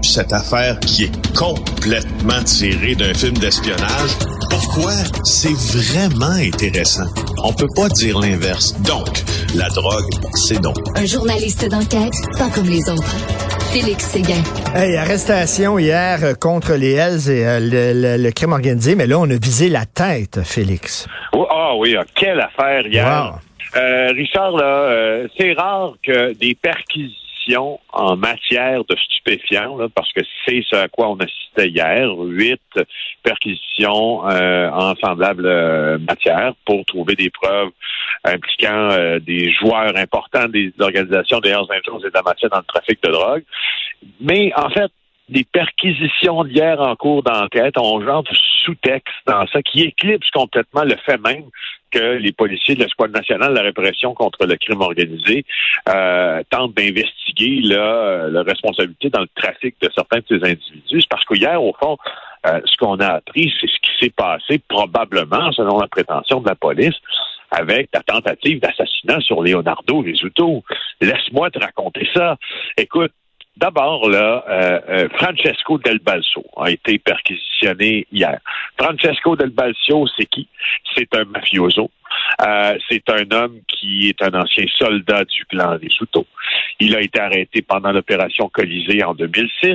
cette affaire qui est complètement tirée d'un film d'espionnage. Pourquoi? C'est vraiment intéressant. On peut pas dire l'inverse. Donc, la drogue, c'est non. Un journaliste d'enquête, pas comme les autres. Félix Séguin. Hey, arrestation hier contre les Hells et le crime organisé, mais là, on a visé la tête, Félix. Oui, quelle affaire hier. Wow. Richard, là, c'est rare que des perquisitions en matière de stupéfiants, là, parce que c'est ce à quoi on assistait hier, 8 perquisitions en semblable matière pour trouver des preuves impliquant des joueurs importants des organisations des Hells Angels et de la mafia dans le trafic de drogue. Mais en fait, des perquisitions d'hier en cours d'enquête ont genre de sous-texte dans ça qui éclipse complètement le fait même que les policiers de l'Escouade nationale de la répression contre le crime organisé tentent d'investiguer la responsabilité dans le trafic de certains de ces individus. C'est parce qu'hier, au fond, ce qu'on a appris, c'est ce qui s'est passé probablement, selon la prétention de la police, avec la tentative d'assassinat sur Leonardo Rizzuto. Laisse-moi te raconter ça. Écoute, d'abord, là, Francesco Del Balso a été perquisitionné hier. Francesco Del Balso, c'est qui? C'est un mafioso. C'est un homme qui est un ancien soldat du clan Rizzuto. Il a été arrêté pendant l'opération Colisée en 2006.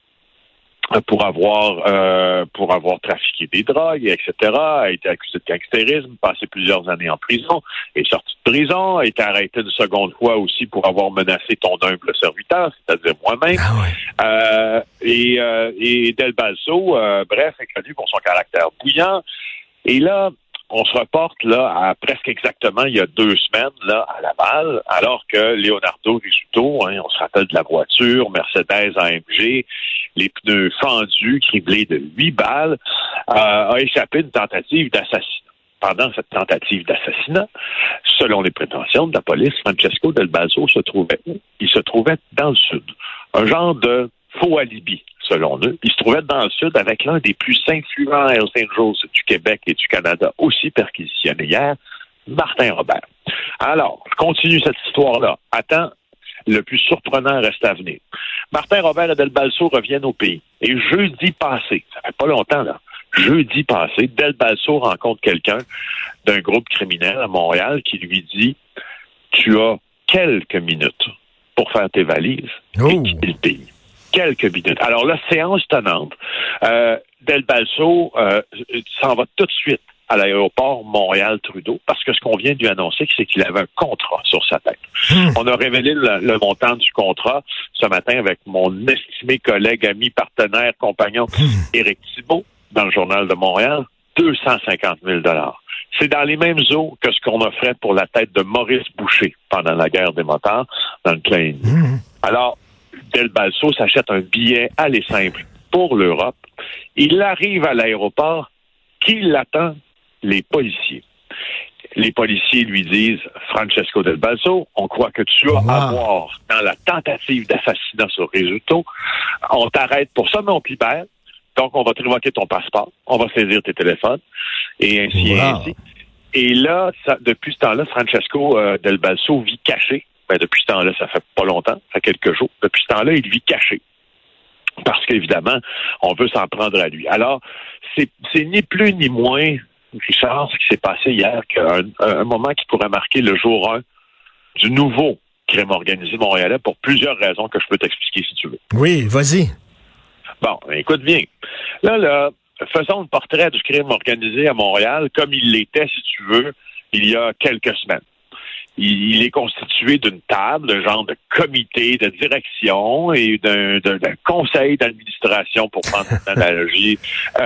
Pour avoir trafiqué des drogues, etc., a été accusé de gangsterisme, passé plusieurs années en prison, est sorti de prison, a été arrêté une seconde fois aussi pour avoir menacé ton humble serviteur, c'est-à-dire moi-même. Ah ouais. Et Del Balso, bref, est connu pour son caractère bouillant. Et là, on se reporte là à presque exactement il y a 2 semaines là à Laval, alors que Leonardo Rizzuto, on se rappelle de la voiture Mercedes AMG, les pneus fendus, criblés de 8 balles, a échappé d'une tentative d'assassinat. Pendant cette tentative d'assassinat, selon les prétentions de la police, Francesco Del Balso se trouvait où? Il se trouvait dans le sud. Un genre de faux alibi, selon eux. Il se trouvait dans le sud avec l'un des plus influents Hells Angels du Québec et du Canada, aussi perquisitionné hier, Martin Robert. Alors, je continue cette histoire-là. Attends, le plus surprenant reste à venir. Martin Robert et Del Balso reviennent au pays. Et jeudi passé, ça fait pas longtemps, là, jeudi passé, Del Balso rencontre quelqu'un d'un groupe criminel à Montréal qui lui dit « Tu as quelques minutes pour faire tes valises et quitter le pays. » Quelques minutes. Alors là, séance tenante. Del Balso s'en va tout de suite à l'aéroport Montréal-Trudeau parce que ce qu'on vient de lui annoncer, c'est qu'il avait un contrat sur sa tête. On a révélé le montant du contrat ce matin avec mon estimé collègue, ami, partenaire, compagnon, Éric Thibault, dans le Journal de Montréal, 250 000 $. C'est dans les mêmes eaux que ce qu'on offrait pour la tête de Maurice Boucher pendant la guerre des motards dans le clan Ennemi. Alors, Del Balso s'achète un billet aller simple pour l'Europe. Il arrive à l'aéroport. Qui l'attend? Les policiers. Les policiers lui disent « Francesco Del Balso, on croit que tu as à voir dans la tentative d'assassinat sur Rizzuto. On t'arrête pour ça, mais on te libère. Donc, on va te révoquer ton passeport. On va saisir tes téléphones. » Et ainsi et ainsi. Et là, depuis ce temps-là, Francesco Del Balso vit caché. Depuis ce temps-là, ça fait pas longtemps, ça fait quelques jours. Depuis ce temps-là, il vit caché. Parce qu'évidemment, on veut s'en prendre à lui. Alors, c'est ni plus ni moins, Richard, ce qui s'est passé hier, qu'un moment qui pourrait marquer le jour 1 du nouveau crime organisé montréalais pour plusieurs raisons que je peux t'expliquer si tu veux. Oui, vas-y. Bon, écoute bien. Là, faisons le portrait du crime organisé à Montréal comme il l'était, si tu veux, il y a quelques semaines. Il est constitué d'une table, d'un genre de comité de direction et d'un conseil d'administration, pour prendre une analogie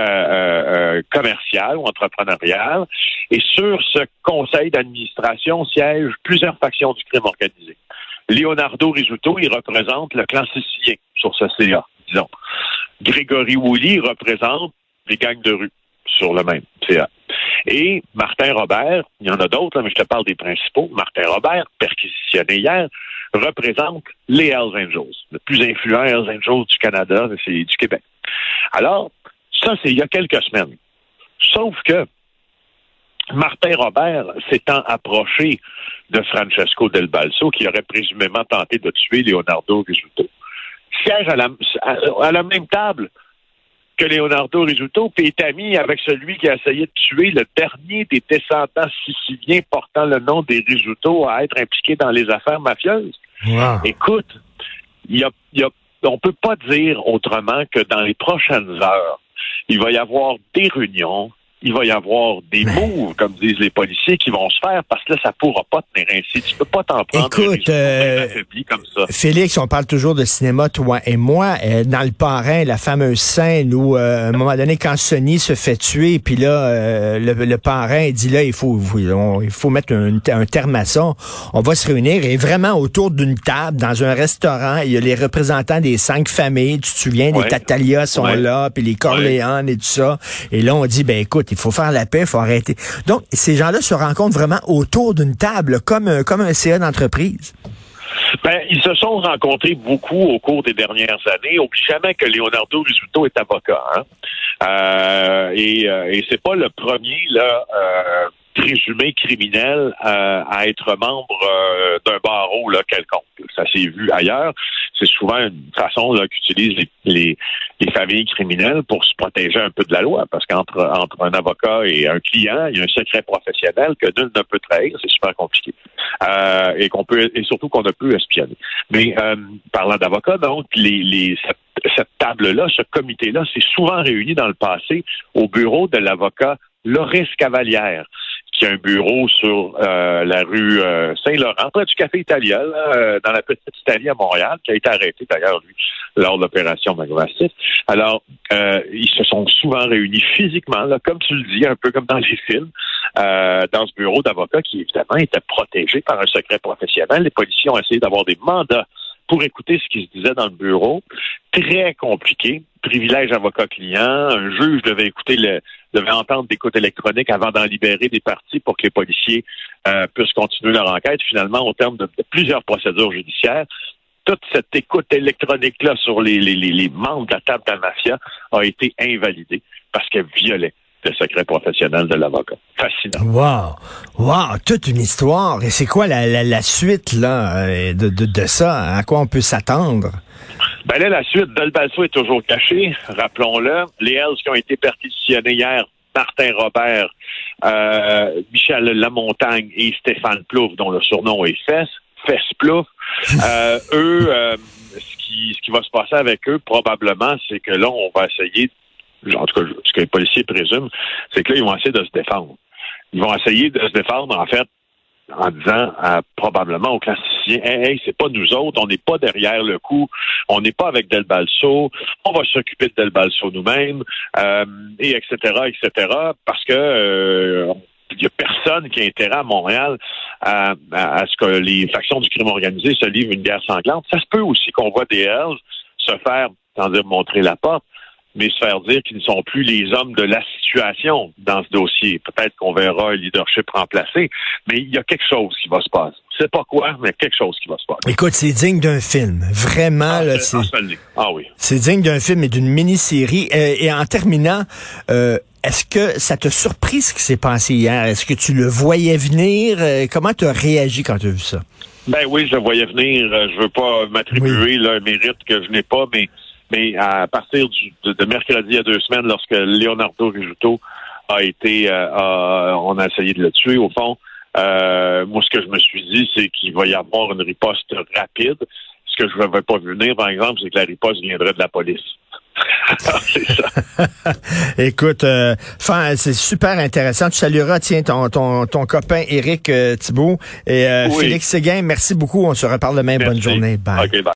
commerciale ou entrepreneuriale. Et sur ce conseil d'administration siègent plusieurs factions du crime organisé. Leonardo Rizzuto, il représente le clan sicilien sur ce CA, disons. Grégory Woolley représente les gangs de rue sur le même CA. Et Martin Robert, il y en a d'autres, mais je te parle des principaux. Martin Robert, perquisitionné hier, représente les Hells Angels, le plus influent Hells Angels du Canada, c'est du Québec. Alors, ça, c'est il y a quelques semaines. Sauf que Martin Robert s'étant approché de Francesco Del Balso, qui aurait présumément tenté de tuer Leonardo Rizzuto, siège à la même table que Leonardo Rizzuto, puis est ami avec celui qui a essayé de tuer le dernier des descendants siciliens portant le nom des Rizzuto à être impliqué dans les affaires mafieuses. Wow. Écoute, on peut pas dire autrement que dans les prochaines heures, il va y avoir des réunions, il va y avoir des moves, comme disent les policiers, qui vont se faire parce que là, ça pourra pas tenir ainsi. Tu peux pas t'en prendre. Écoute, affaibli comme ça. Félix, on parle toujours de cinéma, toi et moi. Dans Le Parrain, la fameuse scène où, à un moment donné, quand Sonny se fait tuer, puis là, le parrain dit là, il faut mettre un terme à ça. On va se réunir et vraiment autour d'une table, dans un restaurant, il y a les représentants des 5 familles. Tu te souviens, les Tattaglia sont là, puis les Corleone et tout ça. Et là, on dit, ben écoute, il faut faire la paix, il faut arrêter. Donc, ces gens-là se rencontrent vraiment autour d'une table, comme un CA d'entreprise. Ben, ils se sont rencontrés beaucoup au cours des dernières années. Oublie jamais que Leonardo Rizzuto est avocat, hein? Et c'est pas le premier, là, présumé criminel à être membre d'un barreau là quelconque. Ça s'est vu ailleurs. C'est souvent une façon là qu'utilisent les familles criminelles pour se protéger un peu de la loi, parce qu'entre un avocat et un client, il y a un secret professionnel que nul ne peut trahir. C'est super compliqué et surtout qu'on ne peut espionner. Mais parlant d'avocats, donc cette table-là, ce comité-là, s'est souvent réuni dans le passé au bureau de l'avocat Loris Cavalière, qui a un bureau sur la rue Saint-Laurent, près du Café Italia, là, dans la Petite Italie à Montréal, qui a été arrêté d'ailleurs, lui, lors de l'opération Magrassif. Alors, ils se sont souvent réunis physiquement, là, comme tu le dis, un peu comme dans les films, dans ce bureau d'avocats qui, évidemment, était protégé par un secret professionnel. Les policiers ont essayé d'avoir des mandats pour écouter ce qui se disait dans le bureau. Très compliqué. Privilège avocat-client. Un juge devait entendre d'écoute électronique avant d'en libérer des parties pour que les policiers puissent continuer leur enquête. Finalement, au terme de plusieurs procédures judiciaires, toute cette écoute électronique-là sur les membres de la table de la mafia a été invalidée parce qu'elle violait le secret professionnel de l'avocat. Fascinant. Wow! Toute une histoire. Et c'est quoi la suite là de ça? À quoi on peut s'attendre? Ben là, la suite, Del Balso est toujours caché, rappelons-le. Les Hells qui ont été perquisitionnés hier, Martin Robert, Michel Lamontagne et Stéphane Plouffe, dont le surnom est Fess Plouffe. Ce qui va se passer avec eux, probablement, c'est que là, on va essayer, en tout cas, ce que les policiers présument, c'est que là, ils vont essayer de se défendre. Ils vont essayer de se défendre, en fait, en disant probablement aux classiciens, hey, c'est pas nous autres, on n'est pas derrière le coup, on n'est pas avec Del Balso, on va s'occuper de Del Balso nous-mêmes, et etc., parce que il y a personne qui a intérêt à Montréal à ce que les factions du crime organisé se livrent une guerre sanglante. Ça se peut aussi qu'on voit des Hells se faire, sans dire montrer la porte, mais se faire dire qu'ils ne sont plus les hommes de la situation dans ce dossier. Peut-être qu'on verra un leadership remplacé, mais il y a quelque chose qui va se passer. Je sais pas quoi, mais quelque chose qui va se passer. Écoute, c'est digne d'un film. Vraiment, là, oui. C'est digne d'un film et d'une mini-série. Et en terminant, est-ce que ça t'a surpris ce qui s'est passé hier? Est-ce que tu le voyais venir? Comment tu as réagi quand tu as vu ça? Ben oui, je le voyais venir. Je veux pas m'attribuer là, un mérite que je n'ai pas, mais à partir de mercredi il y a 2 semaines, lorsque Leonardo Rizzuto a été, on a essayé de le tuer, au fond, moi, ce que je me suis dit, c'est qu'il va y avoir une riposte rapide. Ce que je n'avais pas vu venir, par exemple, c'est que la riposte viendrait de la police. C'est ça. Écoute, c'est super intéressant. Tu salueras, tiens, ton copain Éric Thibault et Félix Séguin. Merci beaucoup. On se reparle demain. Merci. Bonne journée. Bye. Okay, bye.